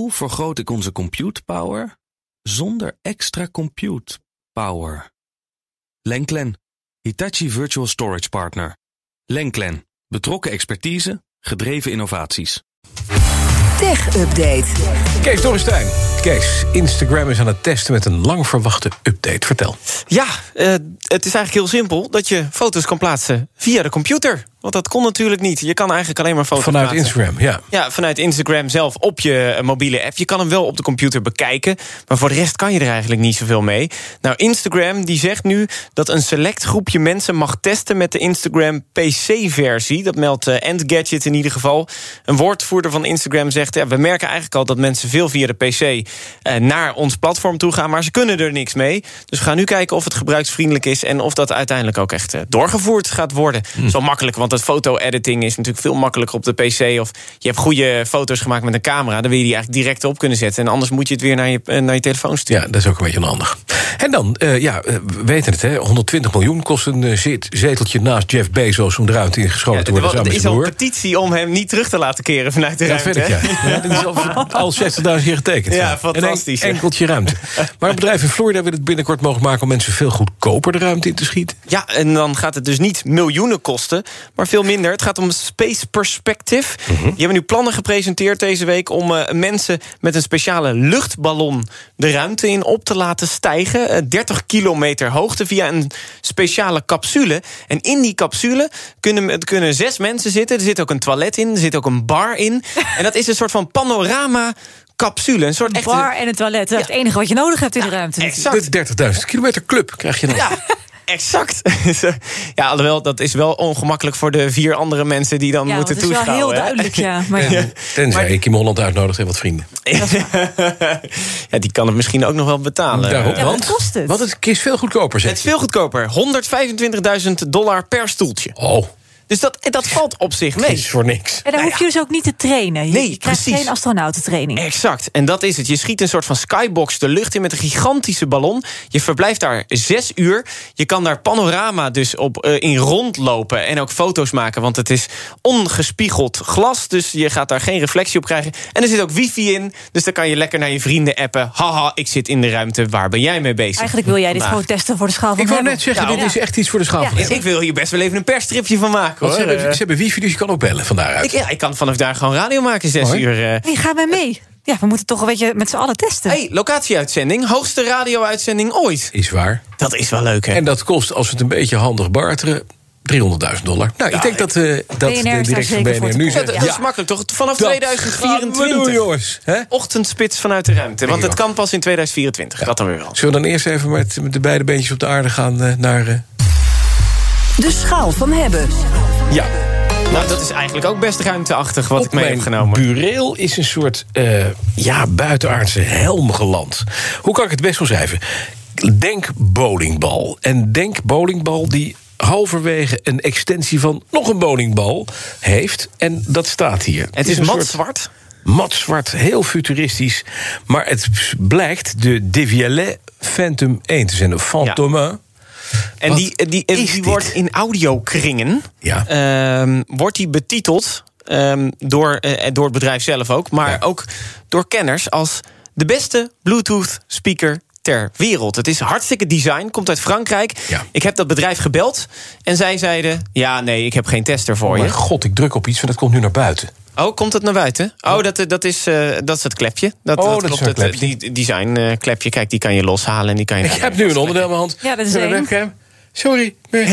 Hoe vergroot ik onze compute power zonder extra compute power? Lenklen, Hitachi Virtual Storage Partner. Lenklen, betrokken expertise, gedreven innovaties. Tech Update. Kees Dorrestein. Kees, Instagram is aan het testen met een lang verwachte update. Vertel. Ja, het is eigenlijk heel simpel dat je foto's kan plaatsen via de computer. Want dat kon natuurlijk niet. Je kan eigenlijk alleen maar foto's vanuit plaatsen. Instagram, ja. Ja, vanuit Instagram zelf op je mobiele app. Je kan hem wel op de computer bekijken, maar voor de rest kan je er eigenlijk niet zoveel mee. Nou, Instagram die zegt nu dat een select groepje mensen mag testen met de Instagram PC-versie. Dat meldt Engadget in ieder geval. Een woordvoerder van Instagram zegt, ja, we merken eigenlijk al dat mensen veel via de PC naar ons platform toe gaan, maar ze kunnen er niks mee. Dus we gaan nu kijken of het gebruiksvriendelijk is en of dat uiteindelijk ook echt doorgevoerd gaat worden. Zo makkelijk, want het foto-editing is natuurlijk veel makkelijker op de PC. Of je hebt goede foto's gemaakt met een camera, dan wil je die eigenlijk direct op kunnen zetten. En anders moet je het weer naar je telefoon sturen. Ja, dat is ook een beetje onhandig. En dan, we weten het, hè, 120 miljoen kost een zeteltje naast Jeff Bezos om de ruimte ingeschoten te worden. Er is al een petitie om hem niet terug te laten keren vanuit de ruimte. Dat weet ik, ja. Dat is al 60.000 keer getekend. Ja, fantastisch. En een enkeltje ruimte. Maar het bedrijf in Florida wil het binnenkort mogelijk maken om mensen veel goedkoper de ruimte in te schieten. Ja, en dan gaat het dus niet miljoenen kosten, maar veel minder. Het gaat om Space Perspective. Die hebben nu plannen gepresenteerd deze week om mensen met een speciale luchtballon de ruimte in op te laten stijgen. 30 kilometer hoogte via een speciale capsule. En in die capsule kunnen 6 mensen zitten. Er zit ook een toilet in, er zit ook een bar in. En dat is een soort van panorama capsule. Een soort echte bar en een toilet. Dat is het enige wat je nodig hebt in de ruimte. Exact. De 30.000 kilometer club krijg je dan. Ja. Exact. Ja, alhoewel, dat is wel ongemakkelijk voor de 4 andere mensen die dan moeten toeschouwen. Ja, dat is wel heel duidelijk, ja. Maar Tenzij ik Kim Holland uitnodigt en wat vrienden. Ja, die kan het misschien ook nog wel betalen. Daarom, ja, wat kost het? Want het is veel goedkoper, zeg. Het is veel goedkoper. $125.000 per stoeltje. Oh. Dus dat valt op zich mee. Dat is voor niks. En dan hoef je dus ook niet te trainen. Je krijgt precies. geen astronautentraining. Exact, en dat is het. Je schiet een soort van skybox de lucht in met een gigantische ballon. Je verblijft daar 6 uur. Je kan daar panorama dus in rondlopen en ook foto's maken. Want het is ongespiegeld glas, dus je gaat daar geen reflectie op krijgen. En er zit ook wifi in, dus dan kan je lekker naar je vrienden appen. Haha, ik zit in de ruimte, waar ben jij mee bezig? Eigenlijk wil jij dit gewoon testen voor de schaal van Ik wou Hubble. net zeggen, dit is echt iets voor de schaal van Hubble. Ik wil hier best wel even een persstripje van maken. Want ze hebben wifi, dus je kan ook bellen van daaruit. Ik kan vanaf daar gewoon radio maken, 6 uur. Hey, ga maar mee. Ja, we moeten toch een beetje met z'n allen testen. Hey, locatieuitzending. Hoogste radio-uitzending ooit. Is waar. Dat is wel leuk, hè? En dat kost, als we het een beetje handig barteren, $300.000. Nou, ik denk dat de directie van BNR nu zegt. Dat is makkelijk, toch? Vanaf 2024. Wat doen, jongens? Hè? Ochtendspits vanuit de ruimte. Want het kan pas in 2024. Dat dan weer wel. Zullen we dan eerst even met de beide beentjes op de aarde gaan naar... De schaal van Hubble. Ja. Nou, dat is eigenlijk ook best ruimteachtig wat ik mee heb genomen. Bureel is een soort buitenaardse helm geland. Hoe kan ik het best omschrijven? Denk bowlingbal. En denk bowlingbal die halverwege een extensie van nog een bowlingbal heeft. En dat staat hier. Het is matzwart. Matzwart, heel futuristisch. Maar het blijkt de De Vialet Phantom 1 te zijn. Of Phantom 1. En die wordt in audiokringen wordt die betiteld door het bedrijf zelf ook, maar ook door kenners als de beste Bluetooth speaker ter wereld. Het is hartstikke design, komt uit Frankrijk. Ja. Ik heb dat bedrijf gebeld en zij zeiden, ja, nee, ik heb geen tester voor je. Maar god, ik druk op iets, want dat komt nu naar buiten. Oh, komt het naar buiten? Oh, dat is het klepje. Dat klopt. Die design klepje, kijk, die kan je loshalen en die kan je. Ik heb nu een onderdeel in mijn hand. Ja, dat is één. Sorry,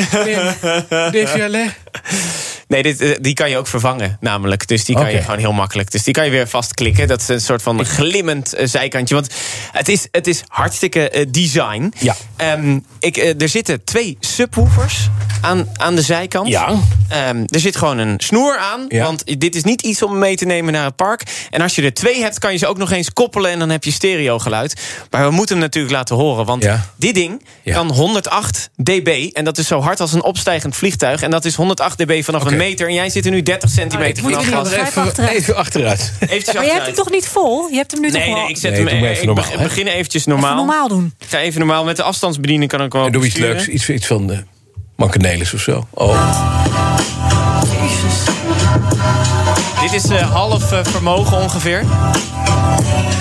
De Vialet. Nee, die kan je ook vervangen, namelijk. Dus die kan je gewoon heel makkelijk. Dus die kan je weer vastklikken. Dat is een soort van glimmend zijkantje. Want het is hartstikke design. Ja. Er zitten 2 subwoofers aan de zijkant. Ja. Er zit gewoon een snoer aan. Ja. Want dit is niet iets om mee te nemen naar het park. En als je er 2 hebt, kan je ze ook nog eens koppelen en dan heb je stereogeluid. Maar we moeten hem natuurlijk laten horen. Want dit ding kan 108 dB. En dat is zo hard als een opstijgend vliegtuig. En dat is 108 dB vanaf een meter. En jij zit er nu 30 centimeter vanaf. Even achteruit. Maar jij hebt hem toch niet vol? Je hebt hem nu toch wel... Nee, ik zet hem even normaal. Ik begin eventjes normaal. Even normaal doen. Ik ga even normaal. Met de afstandsbediening kan ik wel. Doe iets leuks. Iets van de Mankenelis of zo. Oh. Jezus. Dit is half vermogen ongeveer.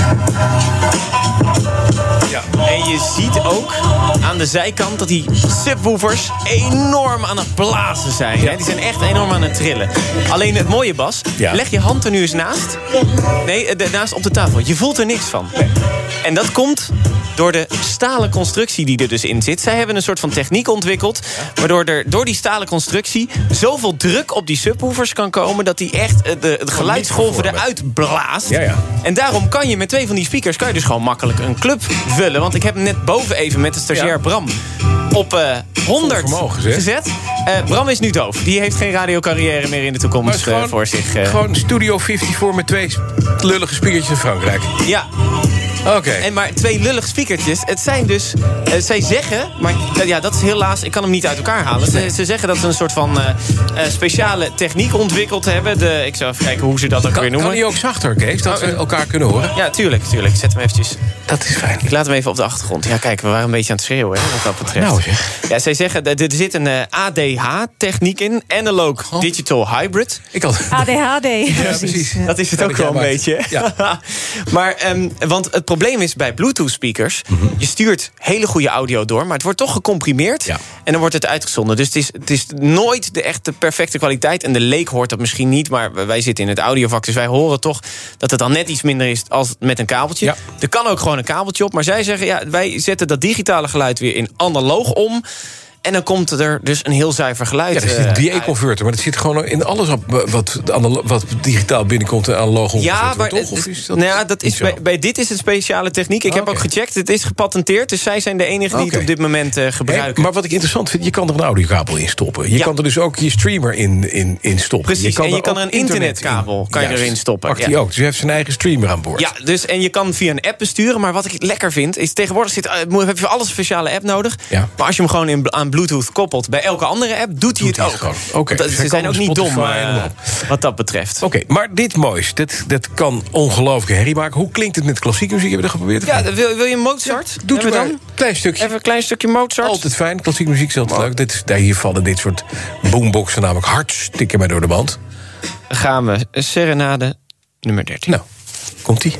Ja. En je ziet ook aan de zijkant dat die subwoofers enorm aan het blazen zijn. Ja. Hè? Die zijn echt enorm aan het trillen. Alleen het mooie, Bas, leg je hand er nu eens naast. Nee, naast op de tafel. Je voelt er niks van. Nee. En dat komt door de stalen constructie die er dus in zit. Zij hebben een soort van techniek ontwikkeld, waardoor er door die stalen constructie zoveel druk op die subwoofers kan komen dat die echt de geluidsgolven eruit blaast. Ja. En daarom kan je met 2 van die speakers kan je dus gewoon makkelijk een club vullen. Want ik heb hem net boven even met de stagiair Bram op 100 gezet. Bram is nu doof. Die heeft geen radiocarrière meer in de toekomst voor zich. Gewoon Studio 54 met 2 lullige speakertjes in Frankrijk. Ja. Oké. En maar 2 lullige speakertjes. Het zijn dus... zij zeggen... Maar ja, dat is helaas... Ik kan hem niet uit elkaar halen. Ze zeggen dat ze een soort van speciale techniek ontwikkeld hebben. Ik zal even kijken hoe ze dat ook weer noemen. Kan hij ook zachter, Kees? Dat we elkaar kunnen horen? Ja, tuurlijk. Ik zet hem eventjes... Dat is fijn. Ik laat hem even op de achtergrond. Ja, kijk, we waren een beetje aan het schreeuwen, hè, wat dat betreft. Nou zeg. Ja, zij zeggen, er zit een ADH-techniek in. Analog Digital Hybrid. ADHD. Ja, precies. Dat is het ook wel een beetje. Ja. Maar, want het probleem is bij Bluetooth-speakers... je stuurt hele goede audio door, maar het wordt toch gecomprimeerd. Ja. En dan wordt het uitgezonden. Dus het is nooit de echte perfecte kwaliteit. En de leek hoort dat misschien niet, maar wij zitten in het audiovak... dus wij horen toch dat het dan net iets minder is als met een kabeltje. Ja. Er kan ook gewoon een kabeltje op, maar zij zeggen... ja, wij zetten dat digitale geluid weer in analoog om... En dan komt er dus een heel zuiver geluid. Ja, er zit een DA-converter, maar het zit gewoon in alles op wat digitaal binnenkomt en analoog omgezet. Ja, maar toch? Of is dat dat is bij dit is een speciale techniek. Ik heb ook gecheckt, het is gepatenteerd. Dus zij zijn de enigen die het op dit moment gebruiken. Maar wat ik interessant vind, je kan er een audiokabel in stoppen. Je kan er dus ook je streamer in stoppen. Precies, je kan er een internetkabel erin stoppen. Mag die ook, dus je hebt zijn eigen streamer aan boord. Ja, dus, en je kan via een app besturen. Maar wat ik lekker vind, is tegenwoordig heb je voor alles een speciale app nodig. Ja. Maar als je hem gewoon aan Bluetooth koppelt bij elke andere app, doet hij het ook. Okay, dus ze zijn ook niet dom wat dat betreft. Oké, maar dit moois, dit kan ongelooflijke herrie maken. Hoe klinkt het met klassieke muziek? Hebben we dat geprobeerd? Ja, wil je Mozart? Ja, doe het maar een klein stukje. Even een klein stukje Mozart. Altijd fijn, klassieke muziek is altijd leuk. Hier vallen dit soort boomboxen namelijk hartstikke mij door de band. Dan gaan we Serenade nummer 13. Nou, komt-ie.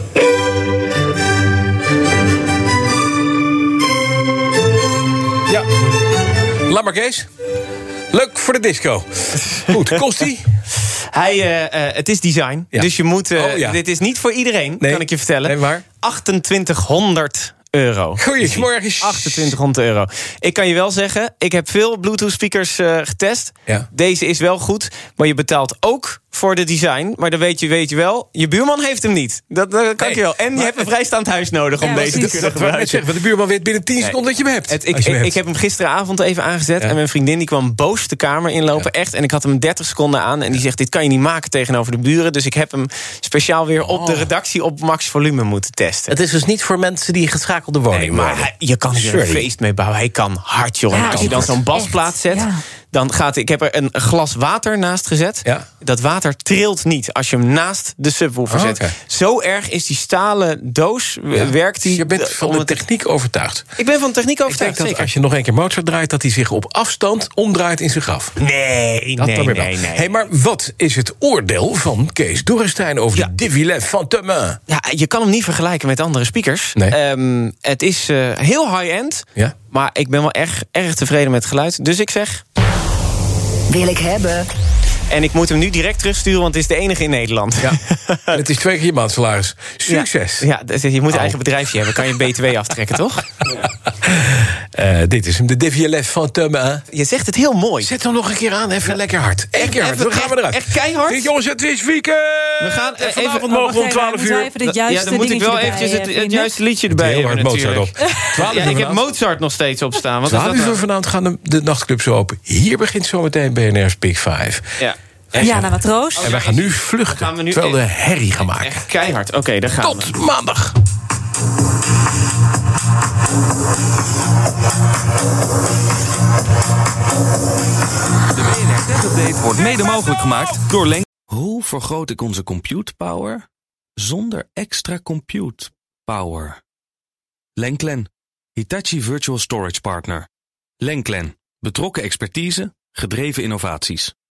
Ja. Laat maar, Kees. Leuk voor de disco. Goed, kost die? Het is design. Ja. Dus je moet... Dit is niet voor iedereen, kan ik je vertellen. Nee, maar? €2800. Goedemorgen. €2800. Ik kan je wel zeggen, ik heb veel Bluetooth speakers getest. Ja. Deze is wel goed, maar je betaalt ook voor de design. Maar dan weet je wel, je buurman heeft hem niet. Dat kan ik je wel. En je hebt een vrijstaand huis nodig om deze te kunnen gebruiken. Want de buurman weet binnen 10 seconden dat je hem hebt. Ik heb hem gisteravond even aangezet. Ja. En mijn vriendin die kwam boos de kamer inlopen. Ja. Echt. En ik had hem 30 seconden aan. En die zegt, dit kan je niet maken tegenover de buren. Dus ik heb hem speciaal weer op de redactie op max volume moeten testen. Het is dus niet voor mensen die geschakelde woning maar je kan hier een feest mee bouwen. Hij kan hard, jongen. Ja, als je dan zo'n basplaat zet... Ja. Dan ik heb er een glas water naast gezet. Ja. Dat water trilt niet als je hem naast de subwoofer zet. Okay. Zo erg is die stalen doos, werkt die... Je bent van de techniek overtuigd. Ik ben van de techniek overtuigd, ik denk dat als je nog een keer Mozart draait... dat hij zich op afstand omdraait in zijn graf. Nee. Hey, maar wat is het oordeel van Kees Dorrestein... over de Divillet Fantomas? Ja, je kan hem niet vergelijken met andere speakers. Nee. Het is heel high-end. Ja. Maar ik ben wel erg tevreden met het geluid. Dus ik zeg... Wil ik hebben. En ik moet hem nu direct terugsturen, want het is de enige in Nederland. Ja. En het is 2 keer je maandsalaris. Succes. Ja, je moet een eigen bedrijfje hebben. Kan je BTW aftrekken, toch? Dit is hem, de Divillet Fantomas. Je zegt het heel mooi. Zet hem nog een keer aan, even lekker hard. Eén keer hard, dan gaan we eruit. Echt keihard? Jongens, het is weekend! We gaan vanavond mogen om 12 uur. Dan moet ik wel eventjes het juiste liedje erbij hebben. Heel hard Mozart op. Ik heb Mozart nog steeds op staan. 12 uur vanavond gaan de nachtclubs open. Hier begint zometeen BNR's Big Five. Ja. Jana Matroos. En wij gaan nu vluchten, terwijl de herrie gaan maken. Echt keihard. Oké, daar gaan we. Tot maandag. De BNR Tech Update wordt mede mogelijk gemaakt door Lenklen. Hoe vergroot ik onze compute power zonder extra compute power? Lenklen, Hitachi Virtual Storage Partner. Lenklen, betrokken expertise, gedreven innovaties.